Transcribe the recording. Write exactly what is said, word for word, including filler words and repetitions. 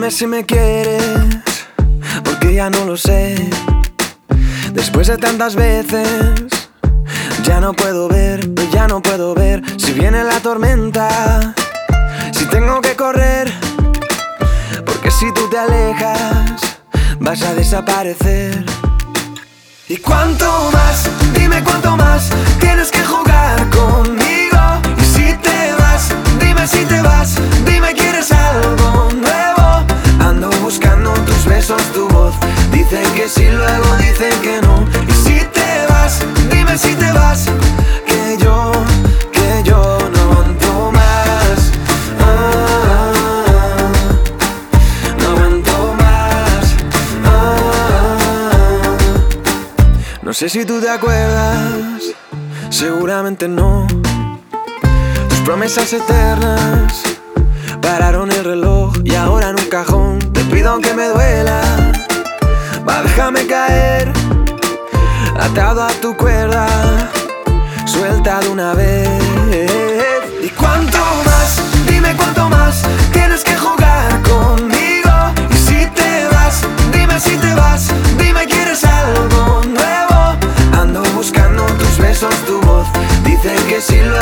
Dime si me quieres, porque ya no lo sé. Después de tantas veces, ya no puedo ver, ya no puedo ver. Si viene la tormenta, si tengo que correr, porque si tú te alejas, vas a desaparecer. ¿Y cuánto más? Dime cuánto más tienes que jugar conmigo. Y si te vas, dime si te vas, dime quieres algo nuevo. Ando buscando tus besos, tu voz. Dicen que sí, luego dicen que no. Y si te vas, dime si te vas, que yo, que yo no aguanto más. Ah, no aguanto más. Ah, no sé si tú te acuerdas, seguramente no. Tus promesas eternas pararon el reloj y ahora en un cajón te pido aunque me duela. Va, déjame caer, atado a tu cuerda, suelta de una vez. ¿Y cuánto más? Dime cuánto más tienes que jugar conmigo. Y si te vas, dime si te vas, dime quieres algo nuevo. Ando buscando tus besos, tu voz. Dicen que si lo